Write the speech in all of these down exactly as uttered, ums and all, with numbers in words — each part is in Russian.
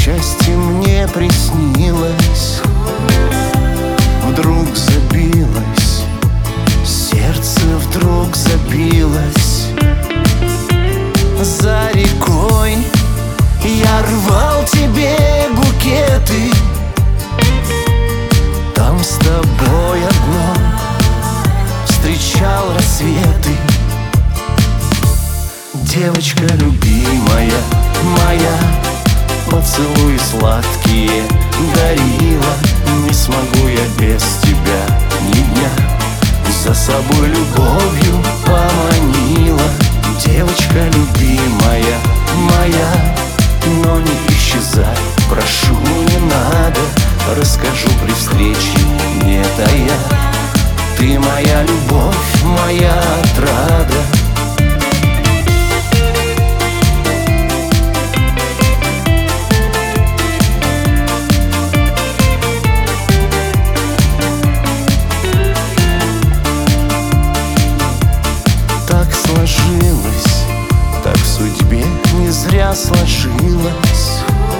счастье мне приснилось, вдруг забилось, сердце вдруг забилось. За рекой я рвал тебе букеты, там с тобой одно встречал рассветы. Девочка любимая моя, поцелуи сладкие дарила. Не смогу я без тебя ни дня, за собой любовью поманила. Девочка любимая моя, но не исчезай, прошу, не надо. Расскажу при встрече, не тая. Ты моя любовь, моя отрада. Сложилось, так в судьбе не зря сложилось.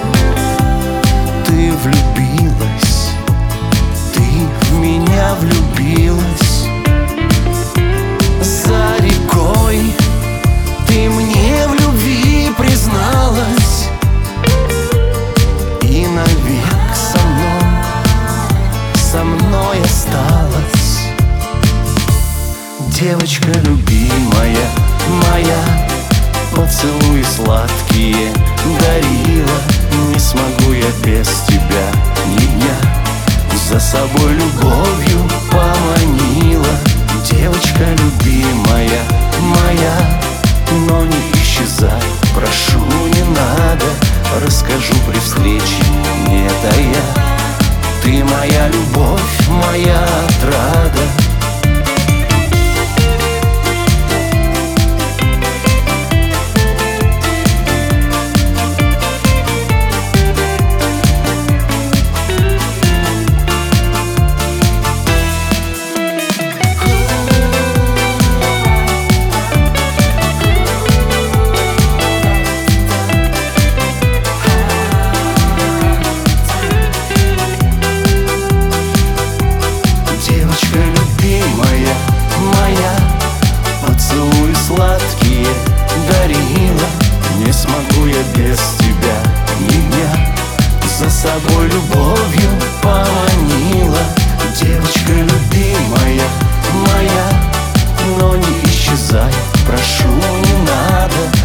Ты влюбилась, ты в меня влюбилась. За рекой ты мне в любви призналась, и навек со мной, со мной осталась. Девочка любимая моя, поцелуи сладкие дарила. Не смогу я без тебя ни дня, за собой любовью поманила. Девочка любимая моя, но не исчезай, прошу, не надо. Расскажу при встрече, не тая. Ты моя любовь, моя отрада. Сладкие дарила. Не смогу я без тебя ни дня, за собой любовью поманила. Девочка любимая моя, но не исчезай, прошу, не надо.